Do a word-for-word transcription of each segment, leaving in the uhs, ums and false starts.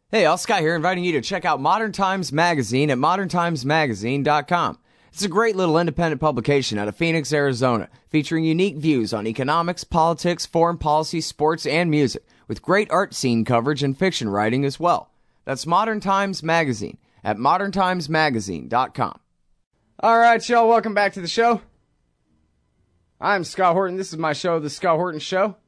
Hey, Al Scott here, inviting you to check out Modern Times Magazine at modern times magazine dot com. It's a great little independent publication out of Phoenix, Arizona, featuring unique views on economics, politics, foreign policy, sports, and music, with great art scene coverage and fiction writing as well. That's Modern Times Magazine at modern times magazine dot com. All right, y'all, welcome back to the show. I'm Scott Horton. This is my show, The Scott Horton Show.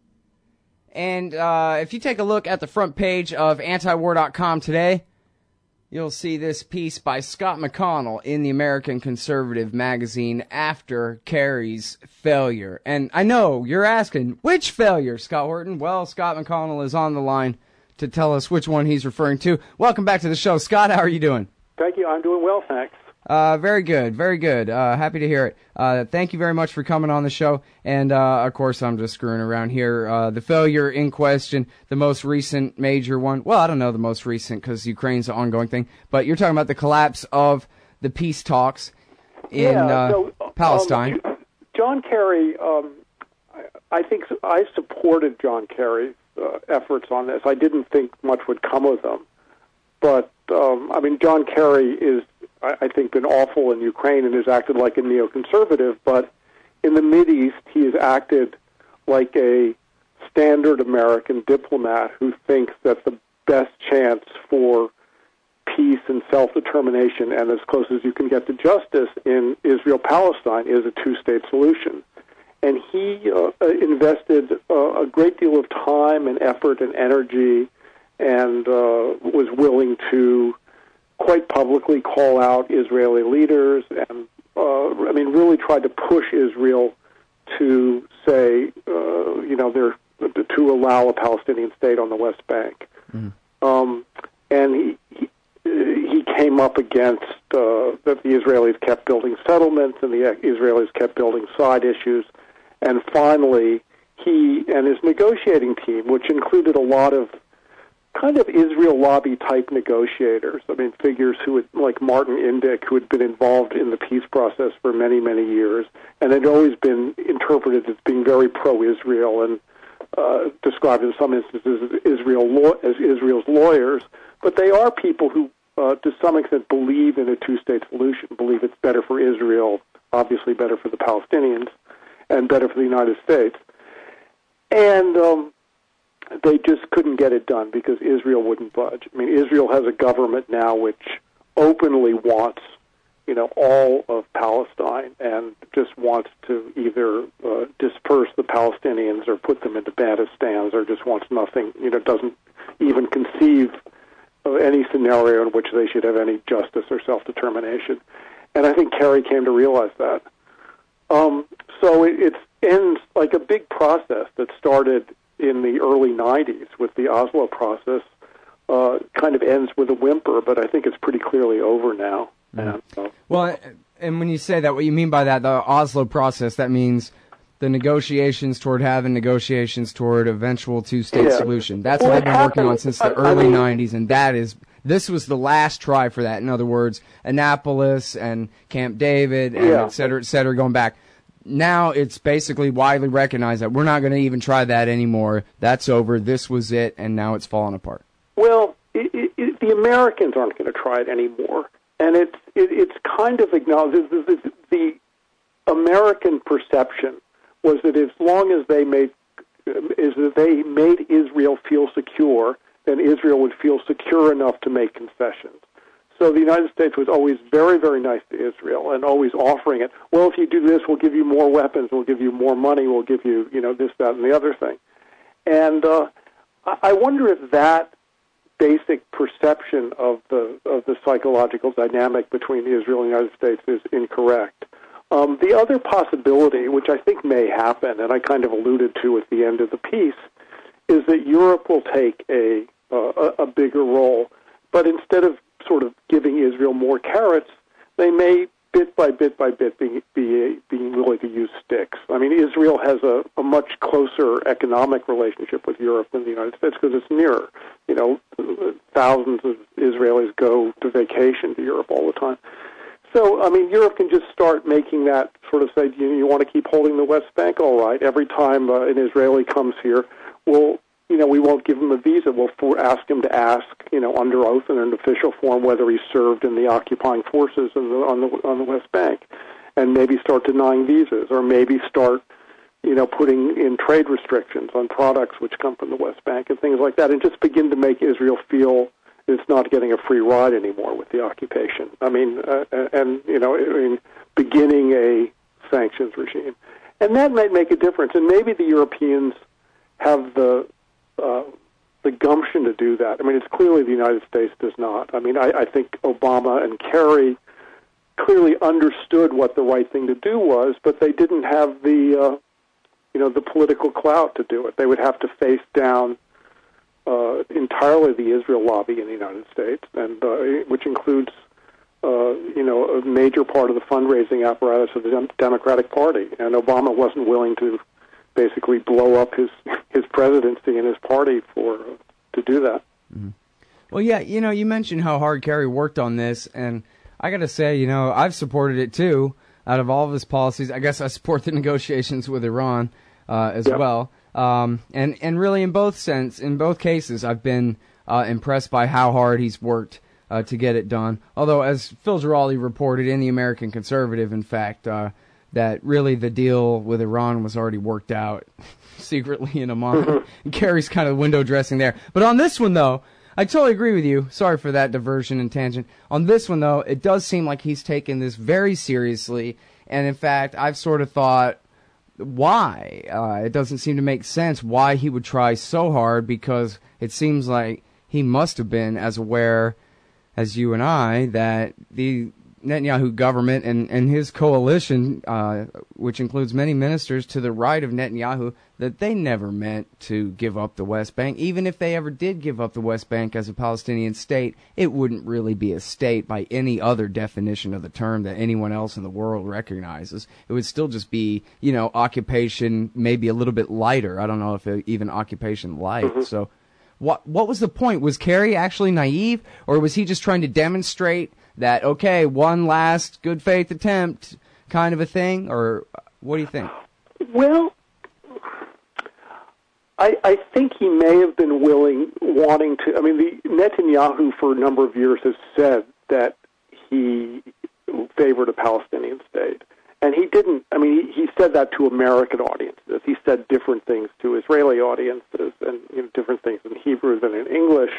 And uh, if you take a look at the front page of anti war dot com today, you'll see this piece by Scott McConnell in the American Conservative magazine after Kerry's failure. And I know you're asking, which failure, Scott Horton? Well, Scott McConnell is on the line to tell us which one he's referring to. Welcome back to the show. Scott, how are you doing? Thank you. I'm doing well, thanks. Uh, very good, very good. Uh, happy to hear it. Uh, thank you very much for coming on the show. And, uh, of course, I'm just screwing around here. Uh, the failure in question, the most recent major one. Well, I don't know the most recent because Ukraine's an ongoing thing. But you're talking about the collapse of the peace talks in yeah, uh, so, Palestine. Um, John Kerry, um, I think I supported John Kerry's uh, efforts on this. I didn't think much would come of them. But, um, I mean, John Kerry is, I think, been awful in Ukraine and has acted like a neoconservative, but in the Mideast, he has acted like a standard American diplomat who thinks that the best chance for peace and self-determination and as close as you can get to justice in Israel-Palestine is a two-state solution. And he uh, invested uh, a great deal of time and effort and energy and uh, was willing to quite publicly call out Israeli leaders and, uh, I mean, really tried to push Israel to say, uh, you know, they're, to allow a Palestinian state on the West Bank. Mm. Um, and he, he he came up against uh, that the Israelis kept building settlements and the Israelis kept building side issues. And finally, he and his negotiating team, which included a lot of kind of Israel lobby-type negotiators. I mean, figures who had, like Martin Indyk, who had been involved in the peace process for many, many years, and had always been interpreted as being very pro-Israel and uh, described in some instances as, Israel law- as Israel's lawyers. But they are people who, uh, to some extent, believe in a two-state solution, believe it's better for Israel, obviously better for the Palestinians, and better for the United States. And um, they just couldn't get it done because Israel wouldn't budge. I mean, Israel has a government now which openly wants, you know, all of Palestine and just wants to either uh, disperse the Palestinians or put them into Bantustans or just wants nothing, you know, doesn't even conceive of any scenario in which they should have any justice or self-determination. And I think Kerry came to realize that. Um, so it, it ends like a big process that started in the early nineties with the Oslo process, uh, kind of ends with a whimper, but I think it's pretty clearly over now. Mm. And, uh, well, and when you say that, what you mean by that, the Oslo process, that means the negotiations toward having negotiations toward eventual two-state yeah. solution. That's well, what they've been happened, working on since the I, early I mean, nineties, and that is, this was the last try for that. In other words, Annapolis and Camp David, and yeah. et cetera, et cetera, going back. Now it's basically widely recognized that we're not going to even try that anymore. That's over. This was it, and now it's falling apart. Well, it, it, it, the Americans aren't going to try it anymore, and it's it, it's kind of acknowledged. The, the, the American perception was that as long as they made is that they made Israel feel secure, then Israel would feel secure enough to make concessions. So the United States was always very, very nice to Israel and always offering it. Well, if you do this, we'll give you more weapons, we'll give you more money, we'll give you, you know, this, that, and the other thing. And uh, I wonder if that basic perception of the of the psychological dynamic between Israel and the United States is incorrect. Um, the other possibility, which I think may happen, and I kind of alluded to at the end of the piece, is that Europe will take a uh, a bigger role, but instead of sort of giving Israel more carrots, they may bit by bit by bit be, be being willing to use sticks. I mean, Israel has a, a much closer economic relationship with Europe than the United States because it's nearer. You know, thousands of Israelis go to vacation to Europe all the time. So, I mean, Europe can just start making that sort of say, you, you want to keep holding the West Bank? All right. Every time uh, an Israeli comes here, we'll you know, we won't give him a visa. We'll for, ask him to ask, you know, under oath in an official form whether he served in the occupying forces in the, on the on the West Bank, and maybe start denying visas, or maybe start, you know, putting in trade restrictions on products which come from the West Bank and things like that, and just begin to make Israel feel it's not getting a free ride anymore with the occupation. I mean, uh, and, you know, I mean, beginning a sanctions regime. And that might make a difference, and maybe the Europeans have the uh, the gumption to do that. I mean, it's clearly the United States does not. I mean, I, I think Obama and Kerry clearly understood what the right thing to do was, but they didn't have the, uh, you know, the political clout to do it. They would have to face down uh, entirely the Israel lobby in the United States, and uh, which includes, uh, you know, a major part of the fundraising apparatus of the Dem- Democratic Party. And Obama wasn't willing to basically blow up his his presidency and his party for uh, to do that. Mm-hmm. Well, yeah, you know, you mentioned how hard Kerry worked on this, and I got to say, you know, I've supported it too. Out of all of his policies, I guess I support the negotiations with Iran uh, as yep. well. Um, and and really, in both sense, in both cases, I've been uh, impressed by how hard he's worked uh, to get it done. Although, as Phil Giraldi reported in the American Conservative, in fact, uh, that really the deal with Iran was already worked out secretly in Oman. Kerry's kind of window dressing there. But on this one, though, I totally agree with you. Sorry for that diversion and tangent. On this one, though, it does seem like he's taken this very seriously. And, in fact, I've sort of thought, why? Uh, it doesn't seem to make sense why he would try so hard, because it seems like he must have been as aware as you and I that the Netanyahu government and, and his coalition, uh, which includes many ministers to the right of Netanyahu, that they never meant to give up the West Bank. Even if they ever did give up the West Bank as a Palestinian state, it wouldn't really be a state by any other definition of the term that anyone else in the world recognizes. It would still just be, you know, occupation, maybe a little bit lighter. I don't know if it, even occupation light. Mm-hmm. So what what was the point? Was Kerry actually naive, or was he just trying to demonstrate that, okay, one last good faith attempt kind of a thing? Or what do you think? Well, I, I think he may have been willing, wanting to. I mean, the Netanyahu for a number of years has said that he favored a Palestinian state. And he didn't, I mean, he, he said that to American audiences. He said different things to Israeli audiences, and you know, different things in Hebrew than in English.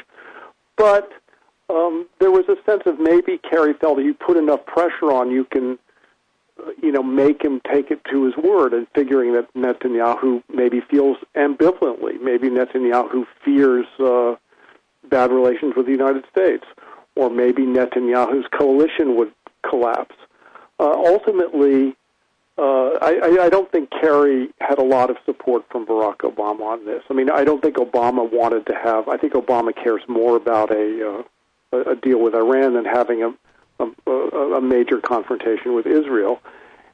But um, there was a sense of maybe Kerry felt if you put enough pressure on, you can, uh, you know, make him take it to his word, and figuring that Netanyahu maybe feels ambivalently. Maybe Netanyahu fears uh, bad relations with the United States, or maybe Netanyahu's coalition would collapse. Uh, ultimately, uh, I, I don't think Kerry had a lot of support from Barack Obama on this. I mean, I don't think Obama wanted to have. I think Obama cares more about a uh, a deal with Iran than having a a, a major confrontation with Israel.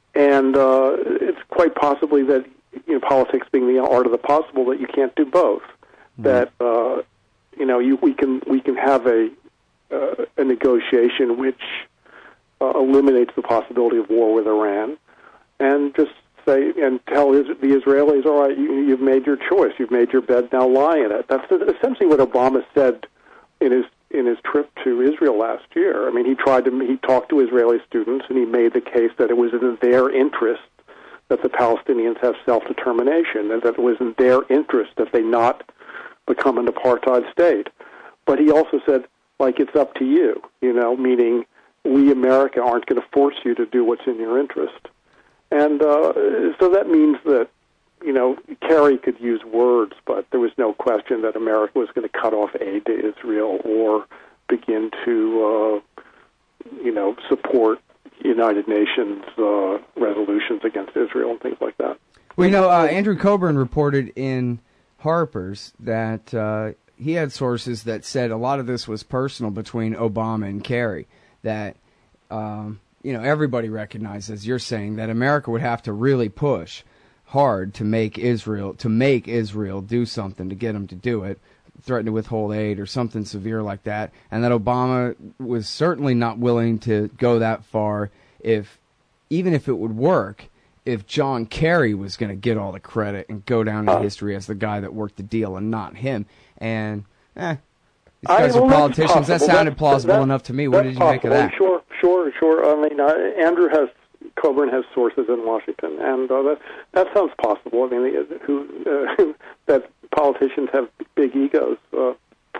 And uh, it's quite possibly that, you know, politics being the art of the possible, that you can't do both. Mm-hmm. That uh, you know, you, we can we can have a uh, a negotiation which Uh, eliminates the possibility of war with Iran, and just say and tell his, the Israelis, all right, you, you've made your choice, you've made your bed, now lie in it. That's essentially what Obama said in his in his trip to Israel last year. I mean, he tried to he talked to Israeli students, and he made the case that it was in their interest that the Palestinians have self-determination, and that it was in their interest that they not become an apartheid state. But he also said, like, it's up to you, you know, meaning, we, America, aren't going to force you to do what's in your interest. And uh, so that means that, you know, Kerry could use words, but there was no question that America was going to cut off aid to Israel or begin to, uh, you know, support United Nations uh, resolutions against Israel and things like that. Well, you know, uh, Andrew Coburn reported in Harper's that uh, he had sources that said a lot of this was personal between Obama and Kerry. That, um, you know, everybody recognizes, as you're saying, that America would have to really push hard to make Israel to make Israel do something, to get them to do it, threaten to withhold aid or something severe like that, and that Obama was certainly not willing to go that far if, even if it would work, if John Kerry was going to get all the credit and go down in history as the guy that worked the deal and not him. And, eh, these guys I, well, are politicians. That sounded that's, plausible that, enough to me. What did you possible. make of that? Sure, sure, sure. I mean, uh, Andrew has, Coburn has sources in Washington, and uh, that, that sounds possible. I mean, who, uh, that politicians have big egos. Uh,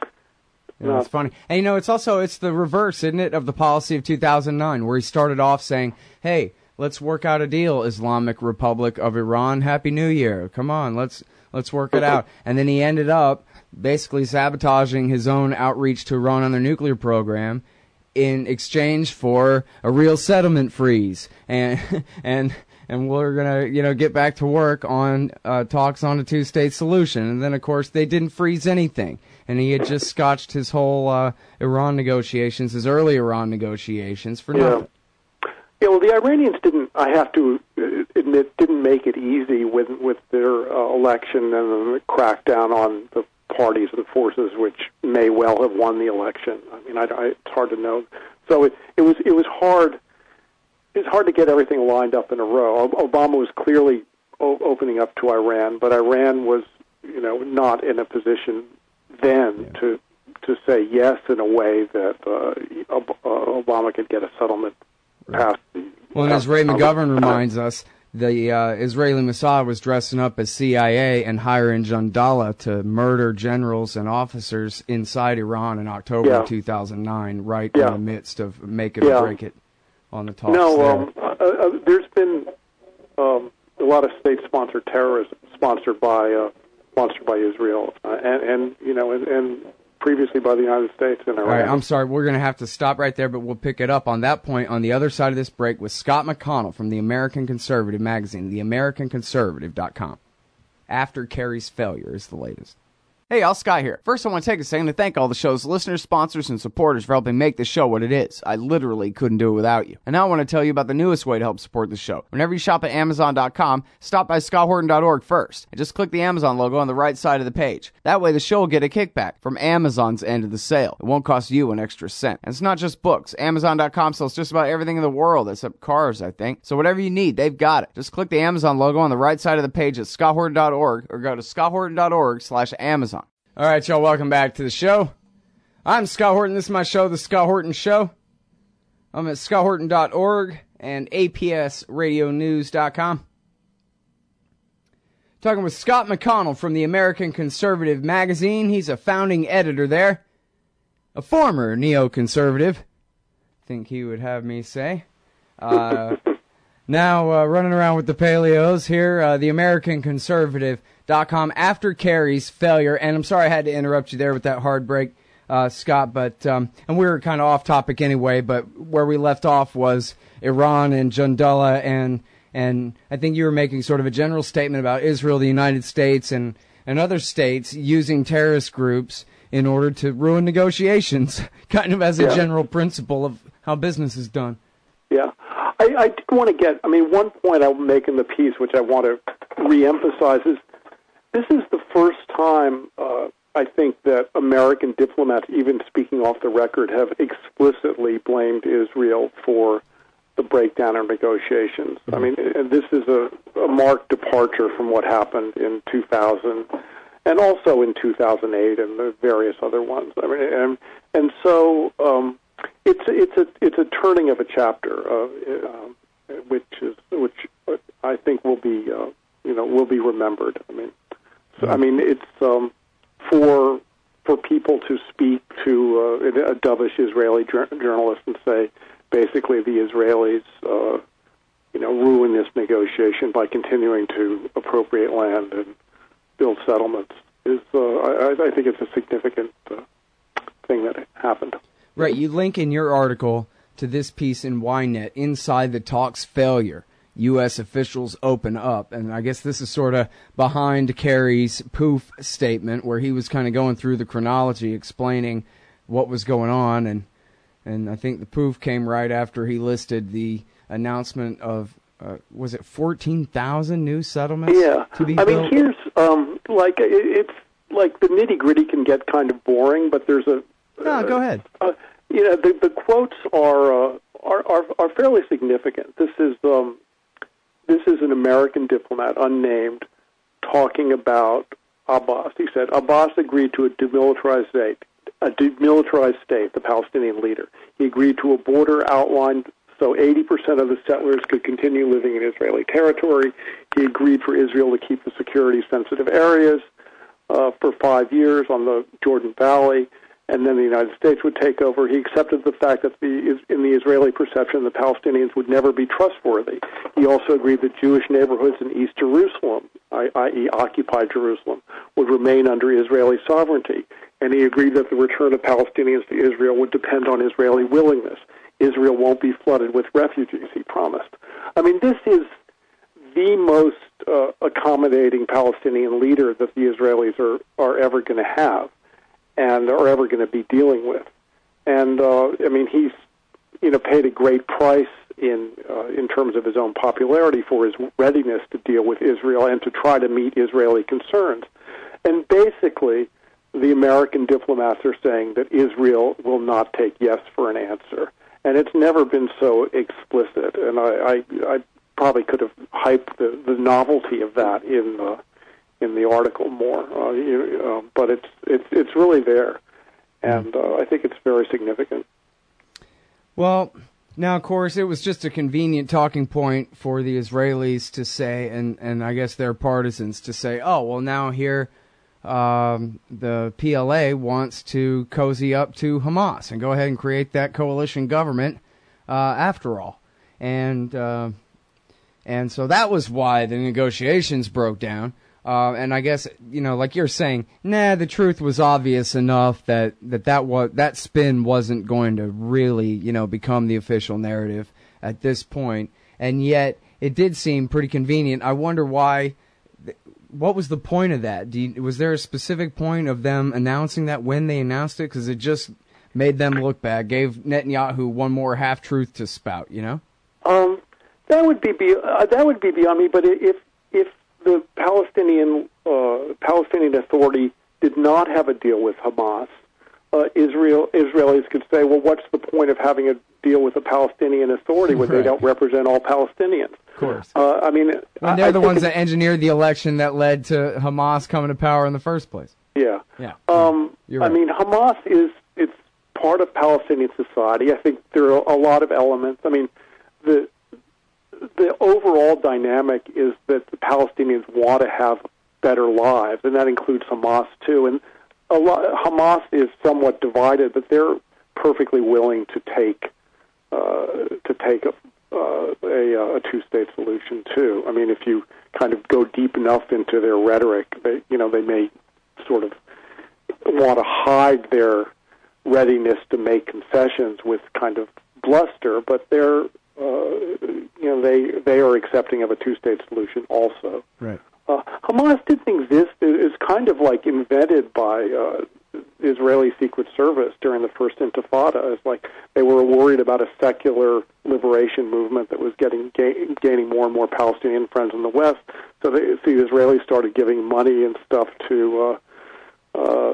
Yeah, it's funny. And, you know, it's also, it's the reverse, isn't it, of the policy of two thousand nine, where he started off saying, hey, let's work out a deal, Islamic Republic of Iran, Happy New Year. Come on, let's let's work it out. And then he ended up basically sabotaging his own outreach to Iran on their nuclear program in exchange for a real settlement freeze. And and and we're going to, you know, get back to work on uh, talks on a two-state solution. And then, of course, they didn't freeze anything. And he had just scotched his whole uh, Iran negotiations, his early Iran negotiations, for yeah. nothing. Yeah, well, the Iranians didn't, I have to admit, didn't make it easy with with their uh, election and the crackdown on the parties and forces which may well have won the election. I mean, I, I, it's hard to know. So it, it was it was hard. It's hard to get everything lined up in a row. Obama was clearly o- opening up to Iran, but Iran was, you know, not in a position then yeah. to to say yes in a way that uh, Obama could get a settlement passed. Well, and as Ray McGovern reminds us, the uh, Israeli Mossad was dressing up as C I A and hiring Jandala to murder generals and officers inside Iran in October yeah. of two thousand nine, right yeah. in the midst of make it yeah. or break it on the talks no, there. Um, uh, uh, there's been um, a lot of state-sponsored terrorism sponsored by uh, sponsored by Israel, uh, and, and you know, and, and previously by the United States and Iran. All right, I'm sorry, we're going to have to stop right there, but we'll pick it up on that point on the other side of this break with Scott McConnell from the American Conservative magazine, the american conservative dot com. After Kerry's failure is the latest. Hey, y'all, Scott here. First, I want to take a second to thank all the show's listeners, sponsors, and supporters for helping make this show what it is. I literally couldn't do it without you. And now I want to tell you about the newest way to help support the show. Whenever you shop at amazon dot com, stop by scott horton dot org first, and just click the Amazon logo on the right side of the page. That way, the show will get a kickback from Amazon's end of the sale. It won't cost you an extra cent. And it's not just books. amazon dot com sells just about everything in the world, except cars, I think. So whatever you need, they've got it. Just click the Amazon logo on the right side of the page at scott horton dot org or go to scott horton dot org slash amazon. All right, y'all, welcome back to the show. I'm Scott Horton. This is my show, The Scott Horton Show. I'm at scott horton dot org and a p s radio news dot com. Talking with Scott McConnell from the American Conservative magazine. He's a founding editor there. A former neoconservative, I think he would have me say. Uh, now uh, running around with the paleos here, uh, the American Conservative dot com after Kerry's failure. And I'm sorry I had to interrupt you there with that hard break, uh, Scott, but um, and we were kind of off topic anyway, but where we left off was Iran and Jandala, and and I think you were making sort of a general statement about Israel, the United States, and, and other states using terrorist groups in order to ruin negotiations, kind of as a yeah. general principle of how business is done. Yeah. I, I do want to get, I mean, one point I'll make in the piece, which I want to reemphasize, is this is the first time, uh, I think, that American diplomats, even speaking off the record, have explicitly blamed Israel for the breakdown in negotiations. I mean, and this is a, a marked departure from what happened in two thousand and also in two thousand eight and the various other ones. I mean, and, and so um, it's it's a it's a turning of a chapter, uh, uh, which is which I think will be uh, you know will be remembered. I mean. So, I mean, it's um, for for people to speak to uh, a dovish Israeli jur- journalist and say, basically, the Israelis, uh, you know, ruin this negotiation by continuing to appropriate land and build settlements. Is uh, I, I think it's a significant uh, thing that happened. Right. You link in your article to this piece in Ynet, Inside the Talks Failure. U S officials open up, and I guess this is sort of behind Kerry's poof statement, where he was kind of going through the chronology, explaining what was going on, and and I think the poof came right after he listed the announcement of uh, was it fourteen thousand new settlements? Yeah, to be I built? mean, here's um, like it's like the nitty gritty can get kind of boring, but there's a no, uh, go ahead. Uh, you know, the the quotes are uh, are, are are fairly significant. This is. Um, this is an American diplomat, unnamed, talking about Abbas. He said, Abbas agreed to a demilitarized state, a demilitarized state, the Palestinian leader. He agreed to a border outlined so eighty percent of the settlers could continue living in Israeli territory. He agreed for Israel to keep the security-sensitive areas uh, for five years on the Jordan Valley, and then the United States would take over. He accepted the fact that the, in the Israeli perception, the Palestinians would never be trustworthy. He also agreed that Jewish neighborhoods in East Jerusalem, that is occupied Jerusalem, would remain under Israeli sovereignty. And he agreed that the return of Palestinians to Israel would depend on Israeli willingness. Israel won't be flooded with refugees, he promised. I mean, this is the most uh, accommodating Palestinian leader that the Israelis are, are ever going to have and are ever going to be dealing with. And, uh, I mean, he's, you know, paid a great price in uh, in terms of his own popularity for his readiness to deal with Israel and to try to meet Israeli concerns. And basically, the American diplomats are saying that Israel will not take yes for an answer. And it's never been so explicit. And I, I, I probably could have hyped the, the novelty of that in uh, in the article more. Uh, you, uh, but it's it's it's really there, and uh, I think it's very significant. Well, now of course it was just a convenient talking point for the Israelis to say, and and I guess their partisans to say, oh well, now here. Um, the P L A wants to cozy up to Hamas and go ahead and create that coalition government uh, after all. And uh, and so that was why the negotiations broke down. Uh, and I guess, you know, like you're saying, nah, the truth was obvious enough that that, that, was, that spin wasn't going to really, you know, become the official narrative at this point. And yet it did seem pretty convenient. I wonder why... What was the point of that? Do you, was there a specific point of them announcing that when they announced it? Because it just made them look bad, gave Netanyahu one more half-truth to spout, you know? Um, that would be, be uh, that would be beyond me. But if if the Palestinian uh, Palestinian Authority did not have a deal with Hamas, uh, Israel Israelis could say, well, what's the point of having a deal with a Palestinian Authority when right. they don't represent all Palestinians? Of course. Uh, I mean, and they're I the ones that engineered the election that led to Hamas coming to power in the first place. Yeah. Yeah. Um, You're right. I mean, Hamas is it's part of Palestinian society. I think there are a lot of elements. I mean, the the overall dynamic is that the Palestinians want to have better lives, and that includes Hamas too. And a lot, Hamas is somewhat divided, but they're perfectly willing to take uh, to take a. Uh, a, a two-state solution too. I mean, if you kind of go deep enough into their rhetoric, they, you know, they may sort of want to hide their readiness to make concessions with kind of bluster, but they're, uh, you know, they they are accepting of a two-state solution also. Right. Uh, Hamas didn't exist. It is kind of like invented by uh, Israeli Secret Service during the first Intifada. It's like they were worried about a secular liberation movement that was getting ga- gaining more and more Palestinian friends in the West. So they, so the Israelis started giving money and stuff to uh, uh,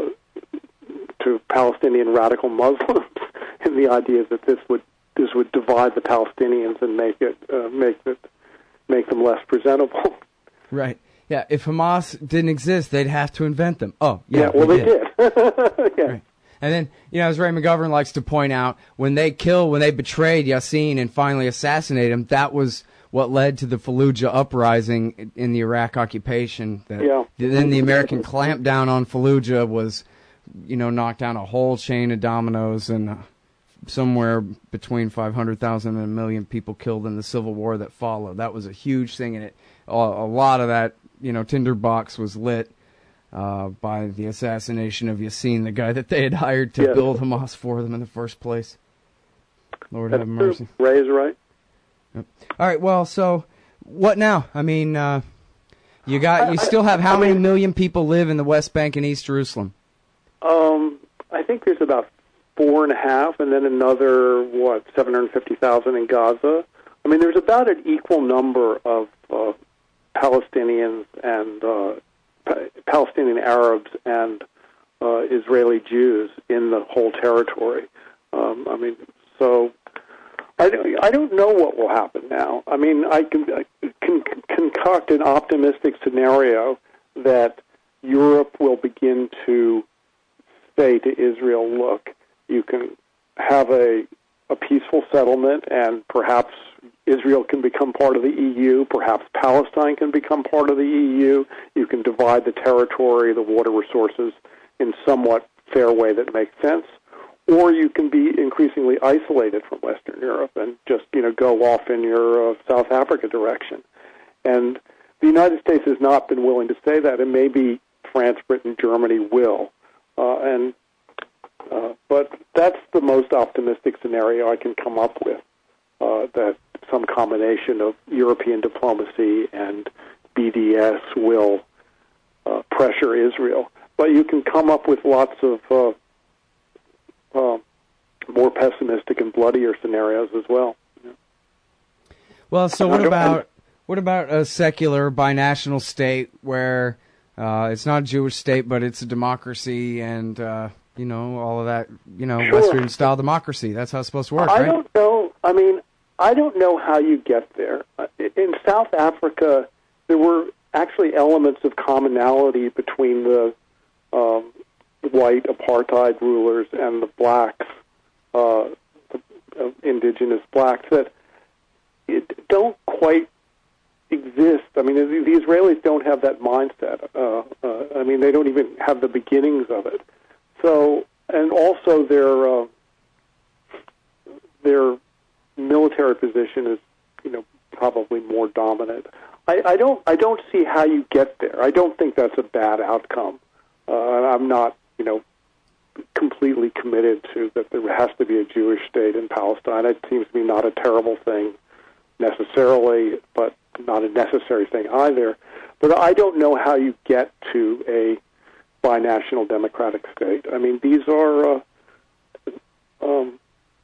to Palestinian radical Muslims, and the idea that this would this would divide the Palestinians and make it uh, make it make them less presentable. Right. Yeah, if Hamas didn't exist, they'd have to invent them. Oh, yeah, yeah well, they, they did. did. yeah. Right. And then, you know, as Ray McGovern likes to point out, when they killed, when they betrayed Yassin and finally assassinated him, that was what led to the Fallujah uprising in the Iraq occupation. That, yeah. Then the American clampdown on Fallujah was, you know, knocked down a whole chain of dominoes, and uh, somewhere between five hundred thousand and a million people killed in the civil war that followed. That was a huge thing, and it a, a lot of that, you know, tinderbox was lit uh, by the assassination of Yassin, the guy that they had hired to yes. build Hamas for them in the first place. Lord That's have mercy. True. Ray is right. Yep. All right, well, so what now? I mean, uh, you got you I, still have how I many mean, million people live in the West Bank and East Jerusalem? Um, I think there's about four and a half, and then another, what, seven hundred fifty thousand in Gaza. I mean, there's about an equal number of uh, Palestinians and uh, pa- Palestinian Arabs and uh, Israeli Jews in the whole territory. Um, I mean, so I don't, I don't know what will happen now. I mean, I can, I can concoct an optimistic scenario that Europe will begin to say to Israel, look, you can have a, a peaceful settlement and perhaps Israel can become part of the E U, perhaps Palestine can become part of the E U. You can divide the territory, the water resources in somewhat fair way that makes sense. Or you can be increasingly isolated from Western Europe and just, you know, go off in your uh, South Africa direction. And the United States has not been willing to say that, and maybe France, Britain, Germany will. Uh, and uh, but that's the most optimistic scenario I can come up with, uh, that some combination of European diplomacy and B D S will uh, pressure Israel. But you can come up with lots of uh, uh, more pessimistic and bloodier scenarios as well. Well, so what about what about a secular binational state where uh, it's not a Jewish state, but it's a democracy and uh, you know all of that, you know, sure. Western style democracy? That's how it's supposed to work, I right? don't know. I mean, I don't know how you get there. In South Africa, there were actually elements of commonality between the um, white apartheid rulers and the blacks, uh, the uh, indigenous blacks, that it don't quite exist. I mean, the, the Israelis don't have that mindset. Uh, uh, I mean, they don't even have the beginnings of it. So, and also their uh, their military position is, you know, probably more dominant. I, I don't I don't see how you get there. I don't think that's a bad outcome. Uh, I'm not, you know, completely committed to that there has to be a Jewish state in Palestine. It seems to me not a terrible thing necessarily, but not a necessary thing either. But I don't know how you get to a binational democratic state. I mean, these are, uh, um,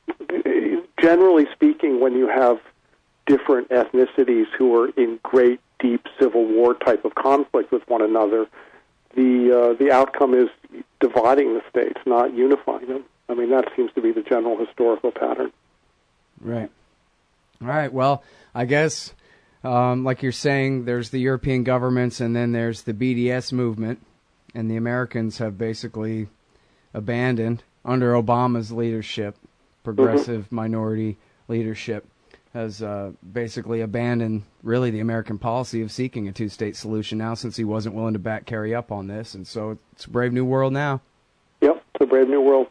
generally speaking, when you have different ethnicities who are in great, deep civil war type of conflict with one another, the uh, the outcome is dividing the states, not unifying them. I mean, that seems to be the general historical pattern. Right. All right. Well, I guess, um, like you're saying, there's the European governments, and then there's the B D S movement, and the Americans have basically abandoned, under Obama's leadership, progressive mm-hmm. minority leadership, has uh, basically abandoned really the American policy of seeking a two-state solution now, since he wasn't willing to back Kerry up on this. And so it's a brave new world now. Yep, it's a brave new world.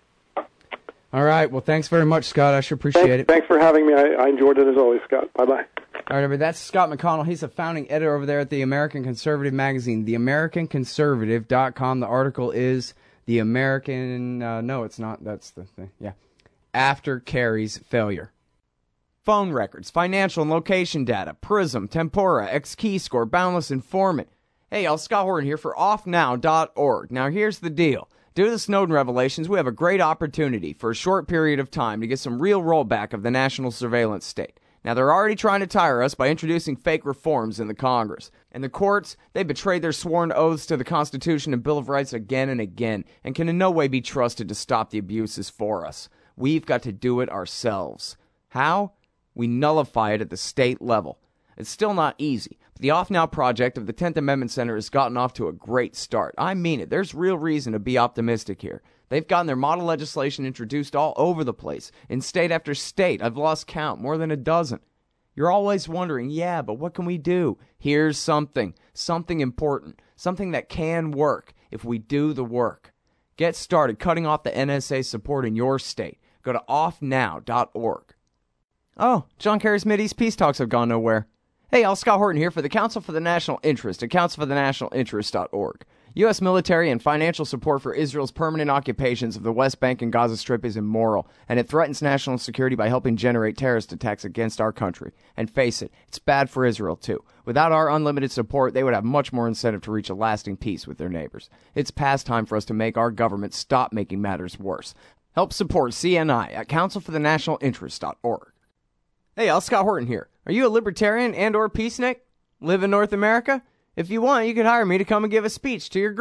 All right. Well, thanks very much, Scott. I sure appreciate thanks, it. Thanks for having me. I, I enjoyed it as always, Scott. Bye-bye. All right, everybody. That's Scott McConnell. He's a founding editor over there at the American Conservative magazine, the american conservative dot com. The article is The American... Uh, no, it's not. That's the thing. Yeah. After Kerry's failure. Phone records, financial and location data, Prism, Tempora, X-Keyscore, Boundless Informant. Hey, y'all, Scott Horton here for off now dot org. Now, here's the deal. Due to the Snowden revelations, we have a great opportunity for a short period of time to get some real rollback of the national surveillance state. Now, they're already trying to tire us by introducing fake reforms in the Congress. And the courts, they betrayed their sworn oaths to the Constitution and Bill of Rights again and again, and can in no way be trusted to stop the abuses for us. We've got to do it ourselves. How? We nullify it at the state level. It's still not easy, but the Off Now project of the tenth Amendment Center has gotten off to a great start. I mean it. There's real reason to be optimistic here. They've gotten their model legislation introduced all over the place, in state after state. I've lost count, more than a dozen. You're always wondering, yeah, but what can we do? Here's something, something important, something that can work if we do the work. Get started cutting off the N S A support in your state. Go to off now dot org. Oh, John Kerry's Mideast peace talks have gone nowhere. Hey, y'all, Scott Horton here for the Council for the National Interest at council for the national interest dot org. U S military and financial support for Israel's permanent occupations of the West Bank and Gaza Strip is immoral, and it threatens national security by helping generate terrorist attacks against our country. And face it, it's bad for Israel, too. Without our unlimited support, they would have much more incentive to reach a lasting peace with their neighbors. It's past time for us to make our government stop making matters worse. Help support C N I at council for the national interest dot org. Hey, y'all, Scott Horton here. Are you a libertarian and or peacenik? Live in North America? If you want, you could hire me to come and give a speech to your group.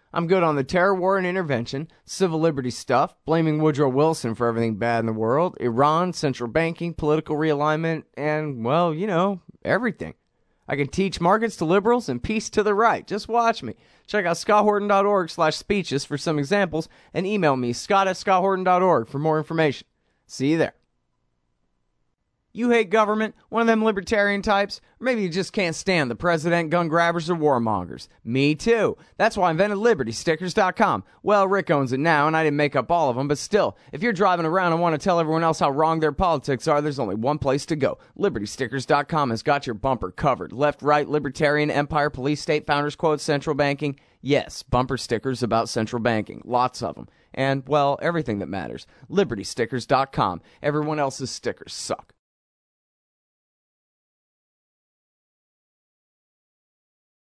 I'm good on the terror war and intervention, civil liberties stuff, blaming Woodrow Wilson for everything bad in the world, Iran, central banking, political realignment, and, well, you know, everything. I can teach markets to liberals and peace to the right. Just watch me. Check out scotthorton.org slash speeches for some examples and email me, scott at scotthorton dot org, for more information. See you there. You hate government, one of them libertarian types, or maybe you just can't stand the president, gun grabbers, or warmongers. Me too. That's why I invented Liberty Stickers dot com. Well, Rick owns it now, and I didn't make up all of them, but still, if you're driving around and want to tell everyone else how wrong their politics are, there's only one place to go. Liberty Stickers dot com has got your bumper covered. Left, right, libertarian, empire, police, state, founders quote, central banking. Yes, bumper stickers about central banking. Lots of them. And, well, everything that matters. Liberty Stickers dot com. Everyone else's stickers suck.